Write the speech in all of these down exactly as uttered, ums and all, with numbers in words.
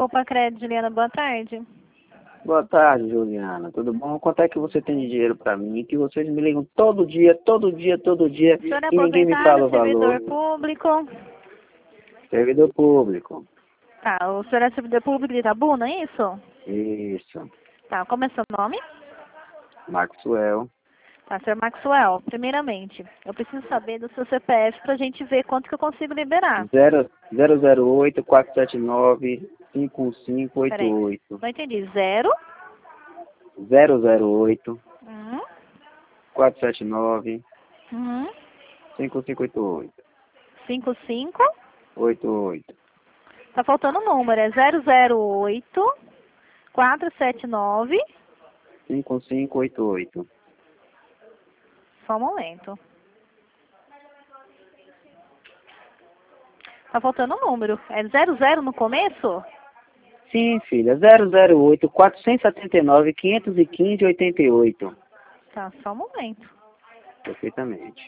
Poupa Crédito, Juliana, boa tarde. Boa tarde, Juliana. Tudo bom? Quanto é que você tem de dinheiro para mim? Que vocês me ligam todo dia, todo dia, todo dia O senhor é e ninguém me fala o servidor valor. público? Servidor público. Tá, o senhor é servidor público de Itabuna, é isso? Isso. Tá, como é seu nome? Maxwell. Tá, senhor Maxwell, primeiramente, eu preciso saber do seu C P F pra gente ver quanto que eu consigo liberar. zero zero oito quatro sete nove cinco um cinco oito Peraí, oito. não entendi. Zero? zero zero oito Uhum. quatro sete nove Uhum. cinco cinco oito oito. Cinco, cinco. oito oito. Tá faltando o número, é zero zero oito quatro sete nove. cinco cinco oito oito. Só um momento. Tá faltando o número. É zero zero no começo? Sim, filha. zero zero oito quatro sete nove cinco um cinco oito oito. Tá, só um momento. Perfeitamente.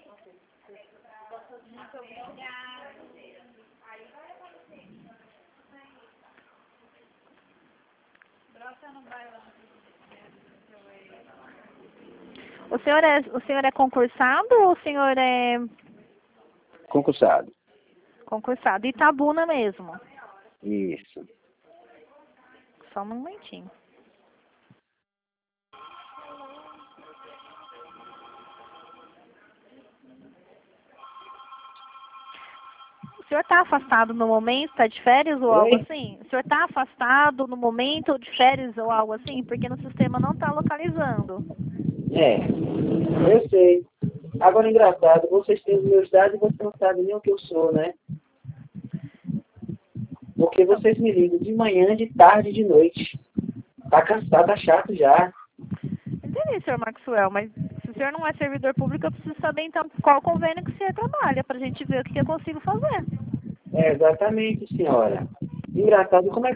O senhor é, o senhor é concursado ou o senhor é Concursado. concursado? Itabuna mesmo. Isso. Só um momentinho. O senhor está afastado no momento, está de férias ou Oi? algo assim? O senhor está afastado no momento de férias ou algo assim? Porque no sistema não está localizando. É. Eu sei. Agora, engraçado, vocês têm os meus dados e vocês não sabem nem o que eu sou, né? Porque vocês me ligam de manhã, de tarde, de noite. Tá cansado, tá chato já. Entendi, senhor Maxwell, mas se o senhor não é servidor público, eu preciso saber então qual convênio que o senhor trabalha, para a gente ver o que eu consigo fazer. É, exatamente, senhora. Engraçado, como é